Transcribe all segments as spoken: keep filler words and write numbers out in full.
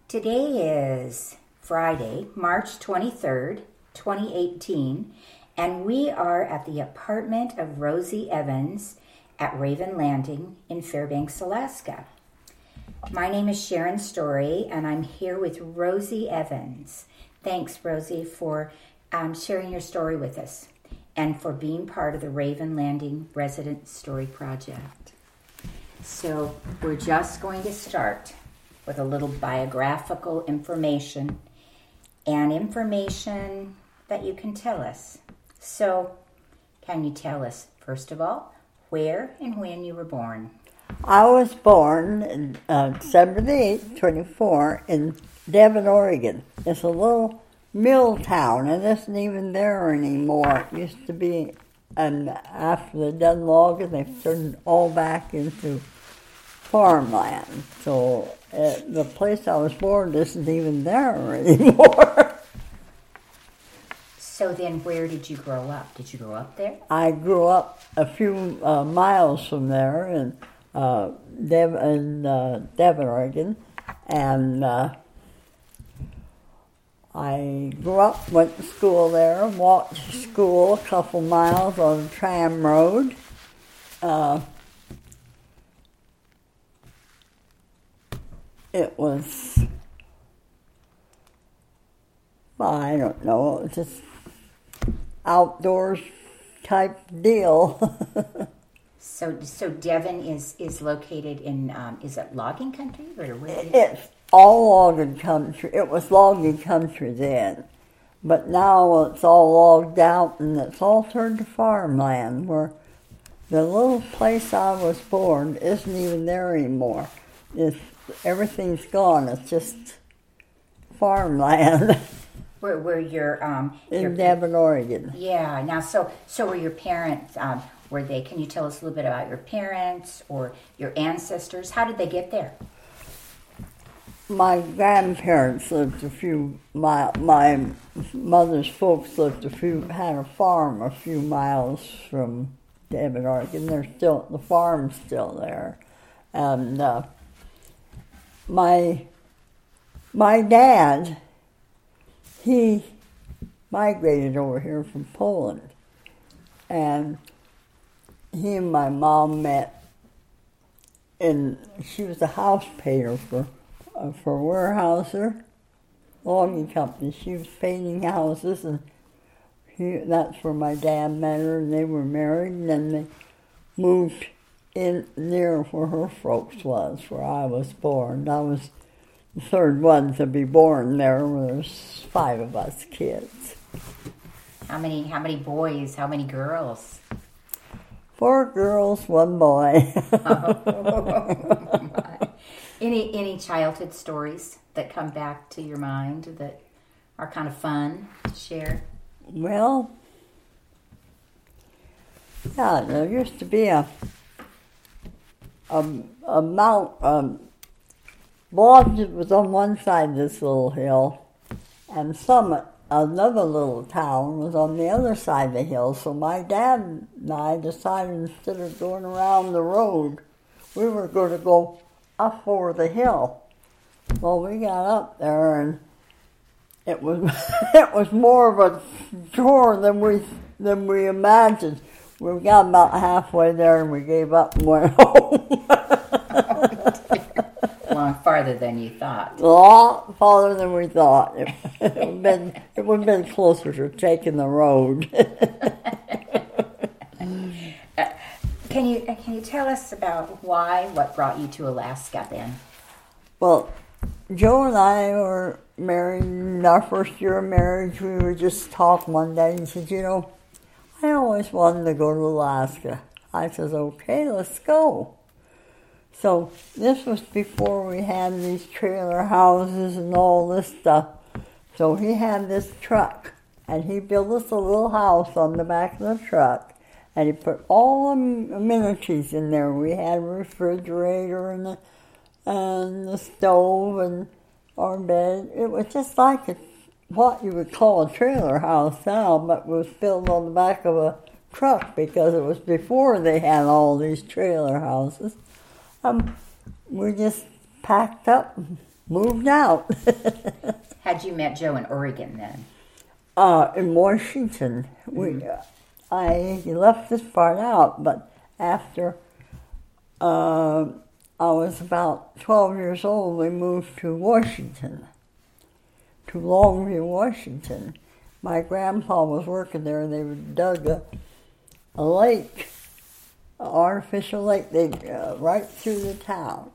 Today is Friday, March twenty-third, twenty eighteen, and we are at the apartment of Rosie Evans at Raven Landing in Fairbanks, Alaska. My name is Sharon Story, and I'm here with Rosie Evans. Thanks, Rosie, for um, sharing your story with us and for being part of the Raven Landing Resident Story Project. So we're just going to start with a little biographical information and information that you can tell us. So, can you tell us, first of all, where and when you were born? I was born uh, December the eighth, twenty-four, in Devon, Oregon. It's a little mill town, and it isn't even there anymore. It used to be, and after they done logging, they turned it all back into farmland. So uh, the place I was born isn't even there anymore. So then where did you grow up? Did you grow up there? I grew up a few uh, miles from there in, uh, Dev- in uh, Devon, Oregon. And uh, I grew up, went to school there, walked to school a couple miles on the tram road. Uh, It was, I don't know, it was just outdoors type deal. so so Devon is, is located in, um, is it logging country? Or where is it? It's all logging country. It was logging country then. But now it's all logged out and it's all turned to farmland, where the little place I was born isn't even there anymore. It's Everything's gone. It's just farmland. Where where your um in your, Devon, Oregon. Yeah. Now, so so were your parents? Um, were they? Can you tell us a little bit about your parents or your ancestors? How did they get there? My grandparents lived a few miles. My mother's folks lived a few. Had a farm a few miles from Devon, Oregon. They're still the farm's still there, and. Uh, My my dad, he migrated over here from Poland, and he and my mom met, and she was a house painter for uh, for Weyerhaeuser Logging Company. She was painting houses, and he, that's where my dad met her, and they were married, and then they moved in near where her folks was, where I was born. I was the third one to be born there. There's five of us kids. How many? How many boys? How many girls? Four girls, one boy. Oh, any any childhood stories that come back to your mind that are kind of fun to share? Well, yeah, there used to be a A, a mount, um, Lodge was on one side of this little hill, and Summit, another little town, was on the other side of the hill. So my dad and I decided instead of going around the road, we were going to go up over the hill. Well, we got up there, and it was it was more of a chore than we than we imagined. We got about halfway there and we gave up and went home. Well, farther than you thought. A lot farther than we thought. It, it would have been, it would have been closer to taking the road. uh, can you can you tell us about why, what brought you to Alaska then? Well, Joe and I were married. In our first year of marriage, we were just talking one day and he said, you know, I always wanted to go to Alaska. I said, okay, let's go. So this was before we had these trailer houses and all this stuff. So he had this truck, and he built us a little house on the back of the truck, and he put all the amenities in there. We had a refrigerator and the, and the stove and our bed. It was just like a what you would call a trailer house now, but was built on the back of a truck because it was before they had all these trailer houses. Um, we just packed up, moved out. Had you met Joe in Oregon then? Uh, in Washington. We, uh, I left this part out, but after uh, I was about twelve years old, we moved to Washington, to Longview, Washington. My grandpa was working there, and they dug a, a lake, an artificial lake, they uh, right through the town.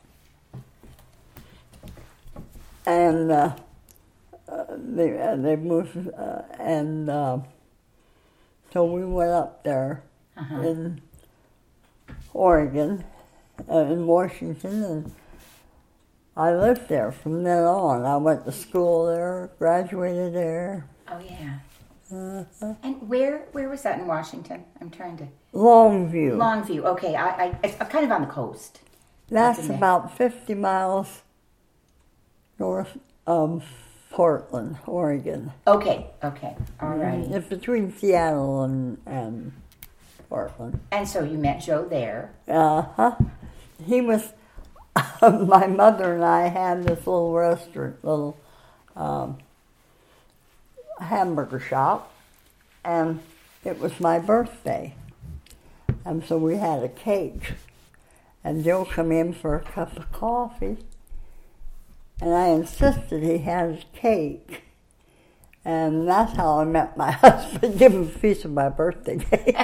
And uh, uh, they uh, they moved, uh, and uh, so we went up there uh-huh. in Oregon, uh, in Washington, and I lived there from then on. I went to school there, graduated there. Oh yeah. Uh-huh. And where where was that in Washington? I'm trying to. Longview. Longview. Okay, I, I it's kind of on the coast. That's, That's about fifty miles north of Portland, Oregon. Okay. Okay. All right. It's between Seattle and and Portland. And so you met Joe there. Uh huh. He was. My mother and I had this little restaurant, little. Um, hamburger shop, and it was my birthday, and so we had a cake, and Joe come in for a cup of coffee, and I insisted he had his cake, and that's how I met my husband. Give him a piece of my birthday cake.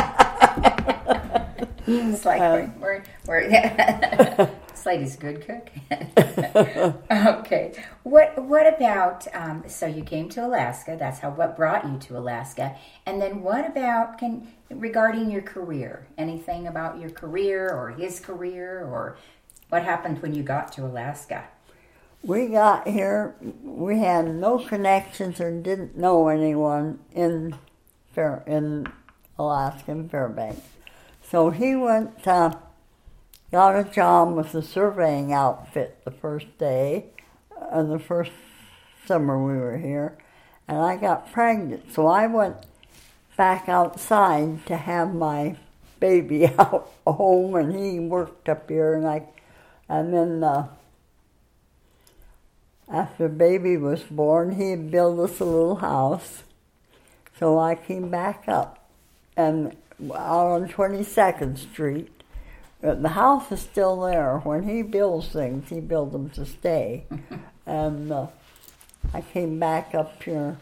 It's like um, we're, we're, we're Slady's a good cook. Okay. What what about, um, so you came to Alaska, that's how, what brought you to Alaska, and then what about, can regarding your career, anything about your career or his career, or what happened when you got to Alaska? We got here, we had no connections or didn't know anyone in Fair, in Alaska, in Fairbanks. So he went, uh, got a job with the surveying outfit the first day, uh, the first summer we were here, and I got pregnant. So I went back outside to have my baby out home, and he worked up here, and I, and then uh, after the baby was born, he had built us a little house. So I came back up, and out on twenty-second Street. The house is still there. When he builds things, he builds them to stay. And uh, I came back up here.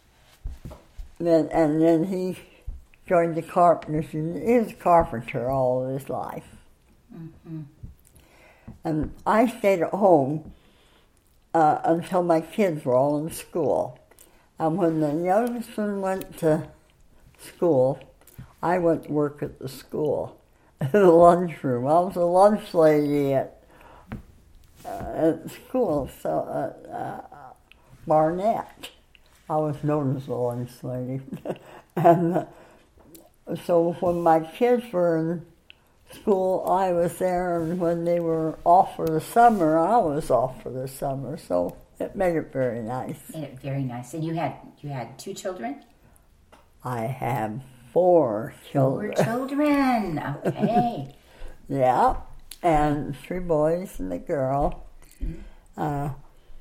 Then, and then he joined the carpenters. He was a carpenter all of his life. Mm-hmm. And I stayed at home uh, until my kids were all in school. And when the youngest one went to school, I went to work at the school, in the lunchroom. I was a lunch lady at uh, at school, so uh, uh, Barnett. I was known as the lunch lady. And uh, so when my kids were in school, I was there, and when they were off for the summer, I was off for the summer. So it made it very nice. Made it very nice. And you had you had two children? I have Four children. Four children, okay. Yeah, and three boys and a girl. Mm-hmm. Uh,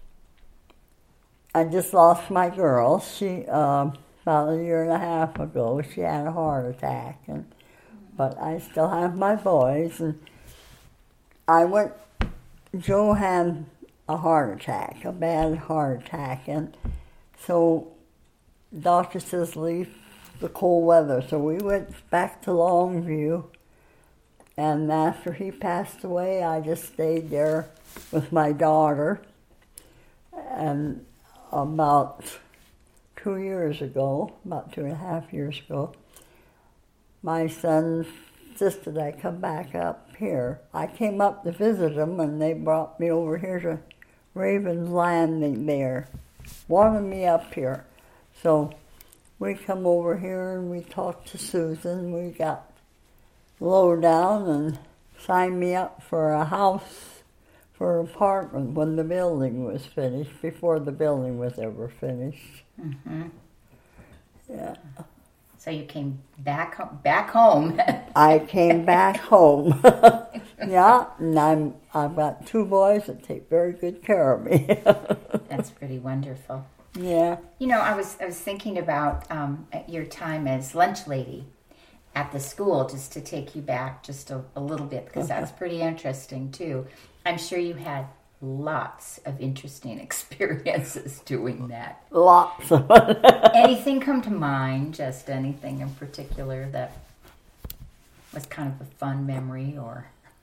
I just lost my girl. She, uh, about a year and a half ago, she had a heart attack. And but I still have my boys. And I went, Joe had a heart attack, a bad heart attack. And so the doctor says, leave the cold weather. So we went back to Longview, and after he passed away, I just stayed there with my daughter. And about two years ago, about two and a half years ago, my son insisted I come back up here. I came up to visit them, and they brought me over here to Raven's Landing there, wanted me up here. So we come over here and we talked to Susan. We got low down and signed me up for a house, for an apartment when the building was finished, before the building was ever finished. Mm-hmm. Yeah. So you came back home? Back home. I came back home. Yeah, and I'm, I've got two boys that take very good care of me. That's pretty wonderful. Yeah. You know, I was I was thinking about um, your time as lunch lady at the school, just to take you back just a, a little bit, because that's pretty interesting too. I'm sure you had lots of interesting experiences doing that. Lots of Anything come to mind? Just anything in particular that was kind of a fun memory, or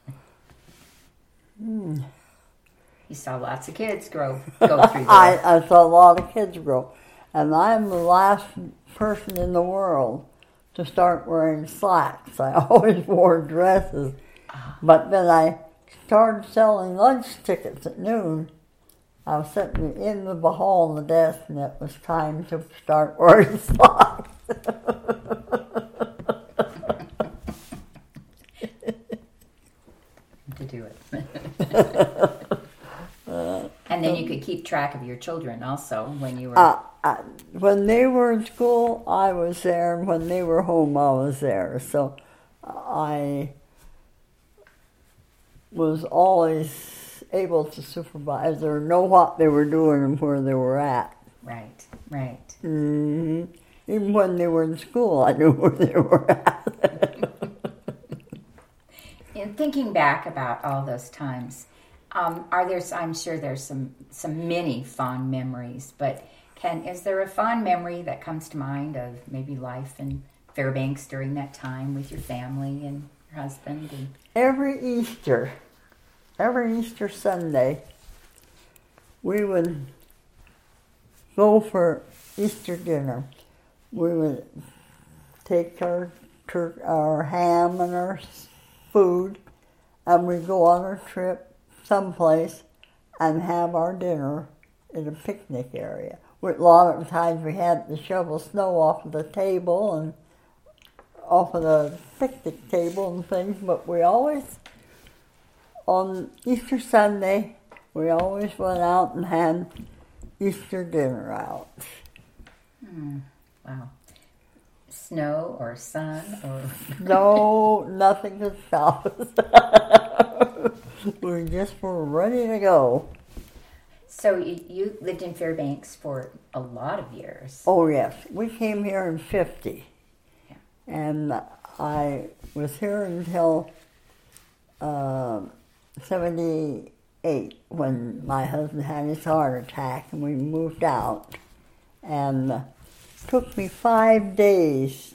Hmm. you saw lots of kids grow go through there? I, I saw a lot of kids grow. And I'm the last person in the world to start wearing slacks. I always wore dresses. But then I started selling lunch tickets at noon. I was sitting in the hall on the desk, and it was time to start wearing slacks. To do it. And then you could keep track of your children also when you were... Uh, I, when they were in school, I was there, and when they were home, I was there. So I was always able to supervise or know what they were doing and where they were at. Right, right. Mm-hmm. Even when they were in school, I knew where they were at. In thinking back about all those times, um, are there? I'm sure there's some some many fond memories, but can is there a fond memory that comes to mind of maybe life in Fairbanks during that time with your family and your husband? And... Every Easter, every Easter Sunday, we would go for Easter dinner. We would take our tur- our ham and our food, and we'd go on a trip someplace and have our dinner in a picnic area. A lot of times we had to shovel snow off of the table and off of the picnic table and things, but we always, on Easter Sunday, we always went out and had Easter dinner out. Hmm. Wow. Snow or sun or... No, nothing could stop us. We just were ready to go. So you, you lived in Fairbanks for a lot of years. Oh, yes. We came here in fifty. Yeah. And I was here until uh, seventy-eight when my husband had his heart attack and we moved out. And it took me five days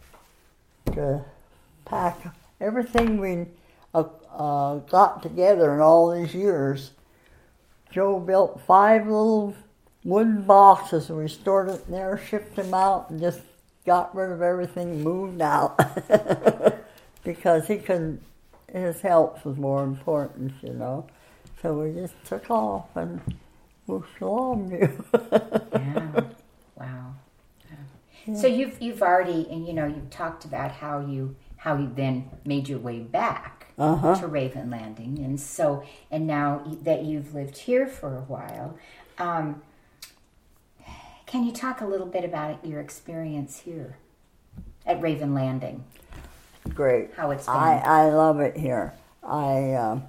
to pack everything we uh, uh, got together in all these years. Joe built five little wooden boxes, and we stored it in there, shipped them out, and just got rid of everything, moved out. Because he couldn't, his health was more important, you know. So we just took off and moved along. Yeah. Wow. Yeah. So you've you've already, and you know, you've talked about how you how you then made your way back uh-huh. to Raven Landing, and so and now that you've lived here for a while, um, can you talk a little bit about your experience here at Raven Landing? Great. How it's been. I, I love it here. I um,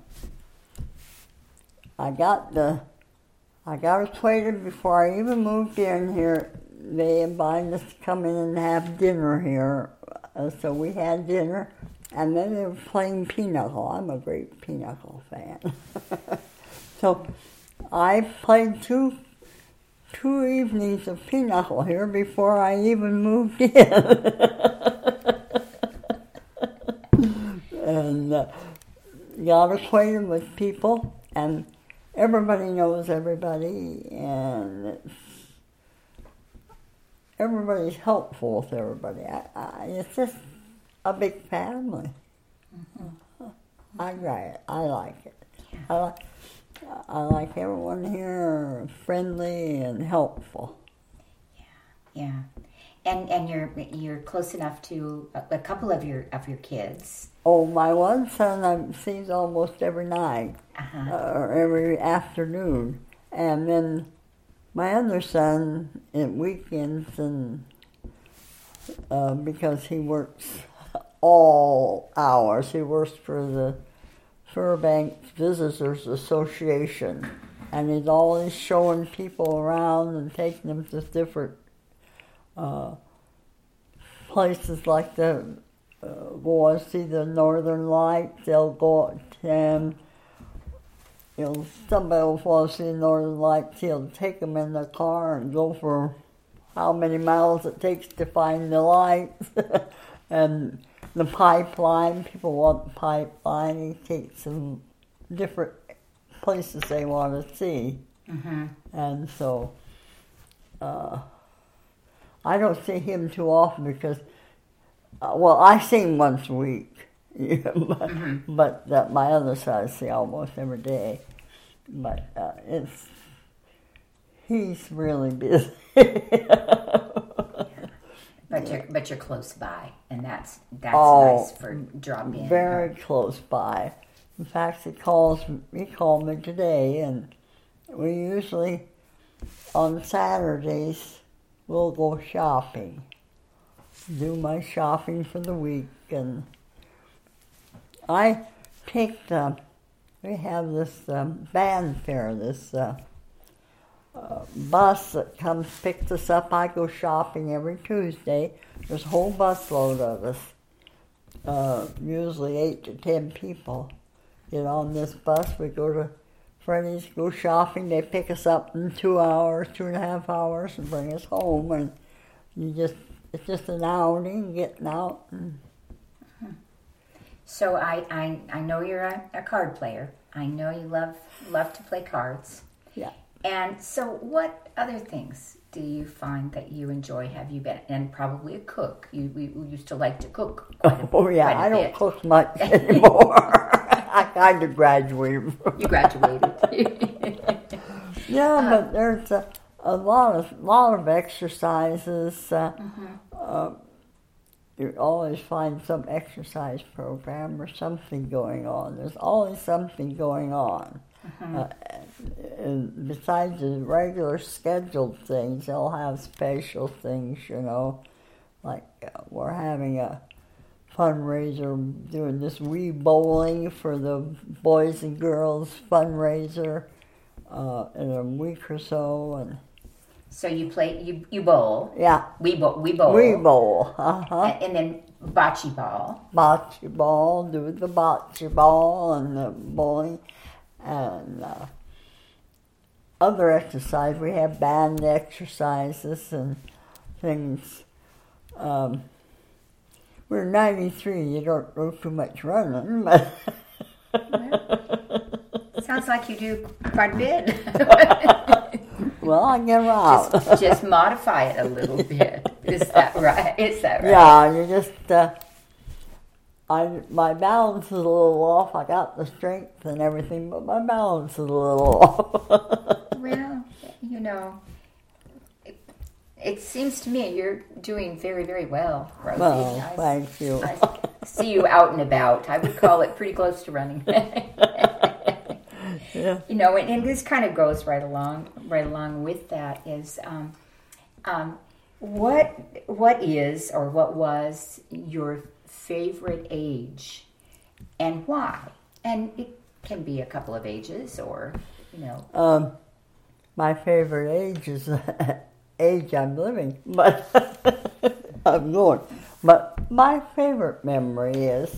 I got the I got acquainted before I even moved in here. They invited us to come in and have dinner here. Uh, so we had dinner, and then they were playing pinochle. I'm a great pinochle fan. So I played two two evenings of pinochle here before I even moved in. And uh, got acquainted with people, and everybody knows everybody, and it's, everybody's helpful with everybody. I, I, it's just a big family. Mm-hmm. I like it. I like it. Yeah. I like. I like everyone here, friendly and helpful. Yeah, yeah, and and you're you're close enough to a, a couple of your of your kids. Oh, my one son I see almost every night, Uh-huh. uh, or every afternoon, and then my other son at weekends, and uh, because he works all hours, he works for the Fairbanks Visitors Association, and he's always showing people around and taking them to different uh, places like the uh, go and see the Northern Lights. They'll go and you know somebody will want to see the Northern Lights. He'll take them in the car and go for how many miles it takes to find the lights. And the pipeline, people want the pipeline. He takes them different places they want to see. Mm-hmm. And so uh, I don't see him too often because, uh, well, I see him once a week. but mm-hmm. but that my other side I see almost every day. But uh, it's, he's really busy. But you're but you're close by, and that's that's Oh, nice for drop in. Very close by. In fact, he calls. He called me today, and we usually on Saturdays we'll go shopping. Do my shopping for the week, and I picked up. We have this um, band fair, this uh, uh, bus that comes picks us up. I go shopping every Tuesday. There's a whole busload of us, uh, usually eight to ten people. Get on this bus. We go to Freddy's, go shopping. They pick us up in two hours, two and a half hours, and bring us home. And you just it's just an outing, getting out. And So I, I, I know you're a, a card player. I know you love love to play cards. yeah. And so what other things do you find that you enjoy? Have you been, and probably a cook. You we, we used to like to cook quite a, Oh yeah, quite a I don't bit. cook much anymore. I kind of graduated. You graduated. Yeah, but there's a, a lot of lot of exercises. Uh, mm-hmm. uh, you always find some exercise program or something going on. There's always something going on. Mm-hmm. Uh, and besides the regular scheduled things, they'll have special things, you know. Like uh, we're having a fundraiser, doing this wee bowling for the Boys and Girls fundraiser uh, in a week or so. And So you play, you you bowl. yeah, We bowl. We bowl. wee bowl. Uh-huh. And, and then bocce ball. Bocce ball, do the bocce ball and the bowling. And uh, other exercise, we have band exercises and things. Um, we're ninety-three, you don't do too much running, but... Sounds like you do quite a bit. Well, I get around. just, just modify it a little bit. Is that right? Is that right? Yeah, you just... Uh, I, my balance is a little off. I got the strength and everything, but my balance is a little off. Well, you know, it, it seems to me you're doing very, very well, Rosie. Well, I, thank you. I see you out and about. I would call it pretty close to running. Yeah. You know, and, and this kind of goes right along, right along with that. Is um, um, what what is or what was your favorite age, and why? And it can be a couple of ages, or you know. Um, my favorite age is the age I'm living, but I'm going. But my favorite memory is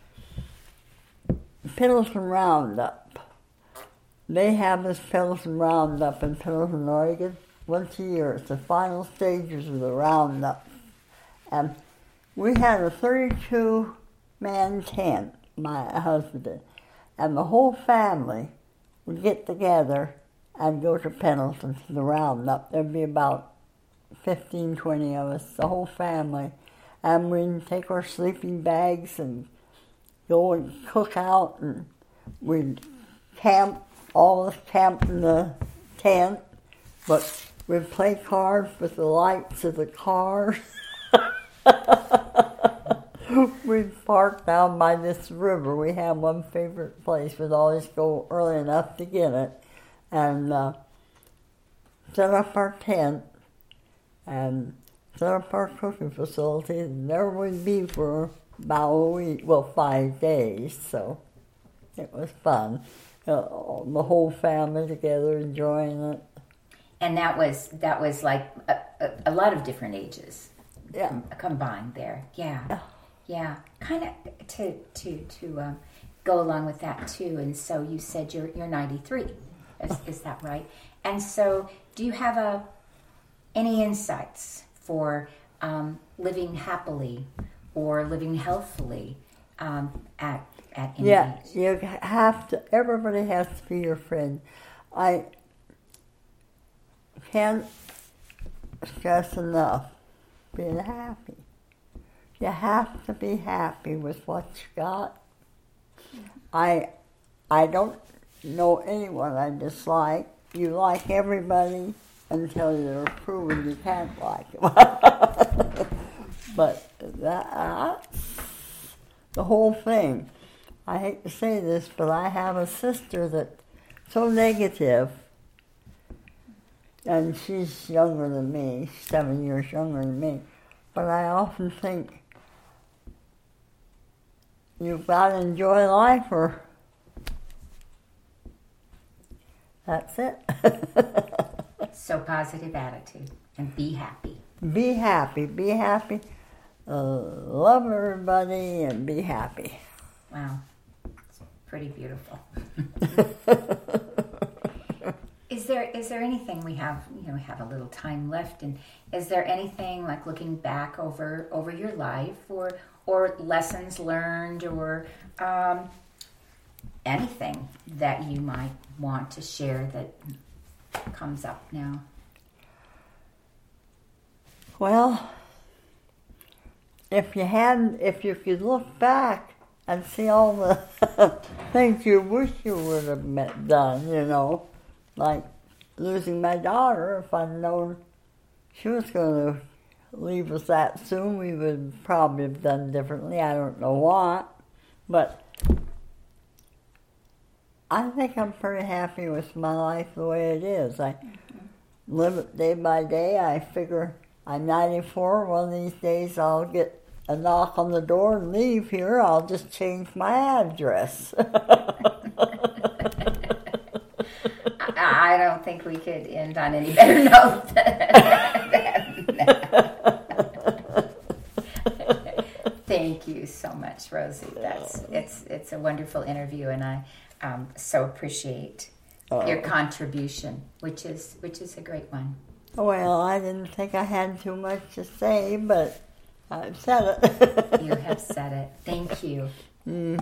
Pendleton Roundup. They have this Pendleton Roundup in Pendleton, Oregon, once a year. It's the final stages of the Roundup. And we had a thirty-two man tent, my husband did, and the whole family would get together and go to Pendleton for the Roundup. There'd be about fifteen, twenty of us, the whole family, and we'd take our sleeping bags and go and cook out, and we'd camp, all of us camp in the tent, but we'd play cards with the lights of the cars. We'd park down by this river. We have one favorite place. We'd always go early enough to get it and uh, set up our tent and set up our cooking facility. And there we'd be for about a week, well, five days. So It was fun. Uh, the whole family together enjoying it. And that was that was like a, a, a lot of different ages, Yeah, com- combined there. Yeah, yeah. yeah. Kind of to to to um, go along with that too. And so you said you're you're ninety-three. Is, is that right? And so, do you have a any insights for um, living happily or living healthfully um, at at any Yeah, age? you have to. Everybody has to be your friend. I can't stress enough being happy. You have to be happy with what you got. I I don't know anyone I dislike. You like everybody until you're proven you can't like them. But that, the whole thing. I hate to say this, but I have a sister that's so negative, and she's younger than me, seven years younger than me. But I often think, you've got to enjoy life, or that's it. So positive attitude and be happy. Be happy, be happy. Uh, love everybody and be happy. Wow, it's pretty beautiful. Is there is there anything we have? You know, we have a little time left, and is there anything like looking back over over your life, or or lessons learned, or um, anything that you might want to share that comes up now? Well, if you hadn't, if you could look back and see all the things you wish you would have met, done, you know, like losing my daughter, if I'd known she was going to leave us that soon, we would probably have done differently. I don't know what, but I think I'm pretty happy with my life the way it is. I mm-hmm. live it day by day. I figure I'm ninety-four. One of these days I'll get a knock on the door and leave here. I'll just change my address. I don't think we could end on any better note than that. Thank you so much, Rosie. That's it's it's a wonderful interview, and I um, so appreciate uh, your contribution, which is which is a great one. Well, I didn't think I had too much to say, but I've said it. You have said it. Thank you. Mm.